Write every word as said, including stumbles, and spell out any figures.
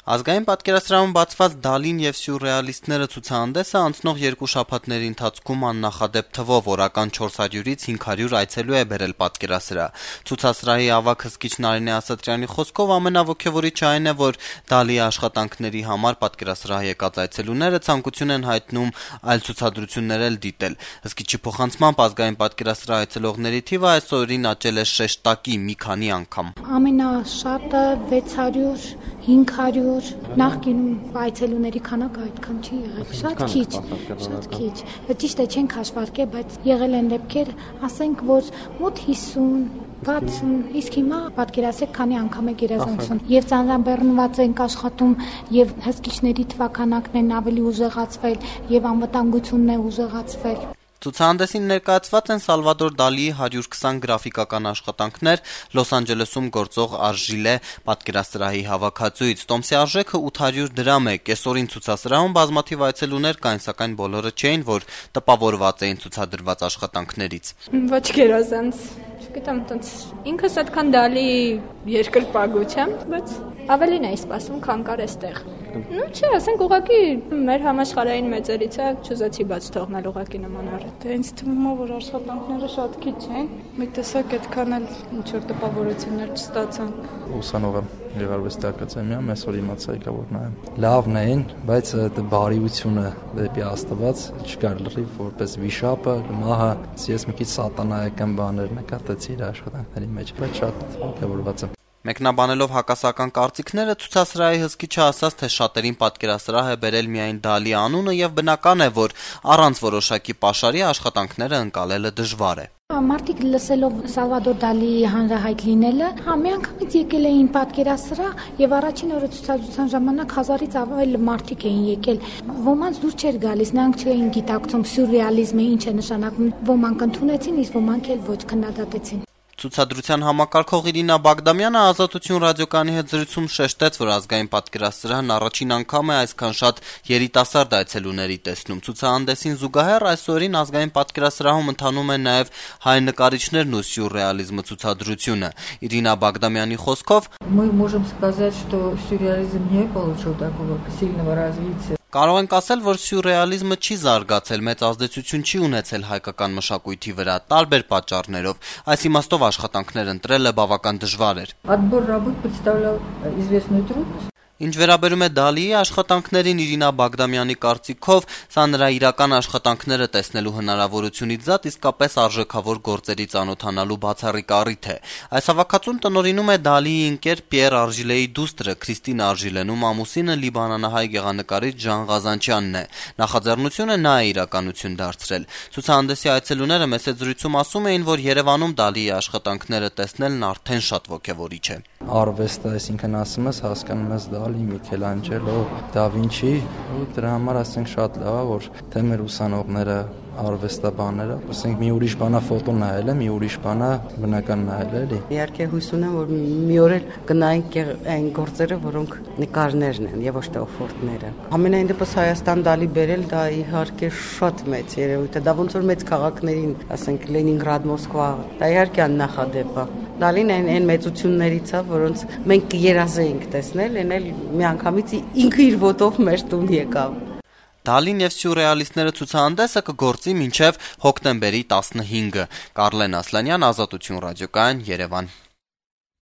Ազգային պատկերասրահում բացված «Դալին եւ սյուրռեալիստները» ցուցահանդեսը անցնող երկու շաբաթների ընթացքում աննախադեպ թվով օրական չորս հարյուրից հինգ հարյուր այցելու է բերել պատկերասրահ։ Ցուցասրահի ավագ հսկիչ Նարինե Ասատրյանի խոսքով ամենաոգևորիչը այն է, որ Դալիի աշխատանքների համար պատկերասրահ եկած այցելուները ցանկություն են հայտնում այլ ցուցադրություններ էլ դիտել։ Հսկիչի փոխանցմամբ ազգային պատկերասրահ այցելողների թիվը այս օրերին աճել է շեշտակի մի քանի անգամ։ Ամենաշատը վեց հարյուր, հինգ հարյուր, նախկինում այցելուների քանակը այդքան չի եղել, շատ քիչ, շատ քիչ։ Ճիշտ է, չենք հաշվարկել, բայց եղել են դեպքեր, ասենք, որ մոտ հիսուն, վաթսուն, իսկ հիմա պատկերացրեք քանի անգամ է գերազանցում։ Եվ ծանրաբեռնված ենք աշխատում, եւ հսկիչների թվականակն են ավելի ուժեղացվել, եւ անվտանգությունն է ուժեղացվել։ Ցուցահանդեսին ներկայացված են Սալվադոր Դալիի հարյուր քսան գրաֆիկական աշխատանքներ Լոս Անջելեսում գործող Արժիլե պատկերասրահի հավաքածուից։ Տոմսի արժեքը ութ հարյուր դրամ է։ Կեսօրին ցուցասրահում բազմաթիվ այցելուներ կային, սակայն բոլորը չէին, որ տպավորված էին ցուցադրված աշխատանքներից։ Ոչ գերազանց, չգիտեմ, տենց ինքս այդքան Դալի երկրպագու չեմ, բայց ավելին էի սպասում, քան կար այստեղ։ Ну, չէ, ասենք ուղղակի մեր համաշխարհային մեծերից է, չուզեցի բաց թողնել ուղղակի նման առ։ Դե ինձ թվում է, որ աշխատանքները շատ քիչ են։ Մի տեսակ այդքան էլ ինչ որ տպավորություններ չստացան։ Ուսանող եմ Գեղարվեստի ակադեմիայում, այսօր իմացա եկա որ նայեմ։ Լավն էին, բայց այդ բարիությունը դեպի Աստված չկար լրիվ որպես վիշապը, մահը, ես մի քիչ սատանայական բաներ նկատեցի իր աշխատանքների մեջ, բայց շատ ողջավորված եմ։ Մեկնաբանելով հակասական կարծիքները, ցուցասրահի հսկիչը ասաց, թե շատերին պատկերասրահ է բերել միայն Դալի անունը եւ բնական է, որ առանց որոշակի պաշարի աշխատանքները ընկալելը դժվար է։ Մարդիկ լսելով Սալվադոր Դալիի հանրահայտ լինելը, միանգամից եկել էին պատկերասրահ եւ առաջին օրը ցուցադրության ժամանակ հազարից ավել մարդիկ էին եկել։ Ոմանց դուր չէր գալիս, նրանք չէին գիտակցում սյուրռեալիզմը ինչ է նշանակում, ոմանք ընդունեցին, իսկ ոմանք էլ ոչ քննադատեցին։ Ցուցադրության համակարգող Իրինա Բագդամյանը Ազատություն ռադիոկայանի հետ զրույցում շեշտեց, որ ազգային պատկերասրահն առաջին անգամ է այսքան շատ երիտասարդ այցելուների տեսնում։ Ցուցահանդեսին զուգահեռ այսօրին ազգային պատկերասրահում ընթանում է նաև հայ նկարիչներն ու սյուրռեալիզմը ցուցադրությունը։ Իրինա Բագդամյանի խոսքով мы можем сказать, что сюрреализм не получил такого сильного развития. Կարող ենք ասել, որ սյուրռեալիզմը չի զարգացել, մեծ ազդեցություն չի ունեցել հայկական մշակույթի վրա, տարբեր պատճառներով։ Այս իմաստով աշխատանքներ ընտրելը բավական դժվար էր։ Отбор работ представлял известную трудность. Ինչ վերաբերում է Դալիի աշխատանքներին, Իրինա Բագդամյանի կարծիքով, սա նրա իրական աշխատանքները տեսնելու հնարավորությունից զատ իսկապես արժեքավոր գործերի ծանոթանալու բացառիկ առիթ է։ Այս հավաքածուն տնօրինում է Դալիի ընկեր Պիեր Արժիլեի դուստրը Քրիստին Արժիլեն, ում ամուսինը լիբանանահայ գեղանկարիչ Ժան Ղազանչյանն է։ Նախաձեռնությունը նա է իրականություն դարձրել։ Ցուցահանդեսի այցելուները մեծ զրույցում ասում էին, որ Երևանում Դալիի աշխատանքները տեսնելն արդեն շատ ոգևորիչ է։ Արվեստը, այսինքն ասում ես, հասկանում ես Դալի, Միքելանջելո, Դա Վինչի, ու դրա համար ասենք շատ լավ է, որ թե մեր ուսանողները արվեստաբանները, ասենք մի ուրիշ բանա ֆոտո նայելը, մի ուրիշ բանա բնական նայելը, էլի։ Իհարկե հույս ունեմ, որ մի օր էլ կնայենք այն գործերը, որոնք նկարներն են եւ ոչ թե օֆորտները։ Ամենայն դեպս Հայաստան Դալի բերել, դա իհարկե շատ մեծ երևույթ է։ Դա ոնց որ մեծ քաղաքներին, ասենք Լենինգրադ, Մոսկվա, դա իհարկե աննախադեպ է։ Դալին այն այն մեծություններից է, որոնց մենք կերազեինք տեսնել, այն էլ միանգամից ինքը իր ոտով մեր տուն եկավ։ Դալին եւ սյուրռեալիստները ցուցահանդեսը կգործի մինչեւ հոկտեմբերի տասնհինգը։ Կարլեն Ասլանյան, Ազատություն ռադիոկայան, Երևան։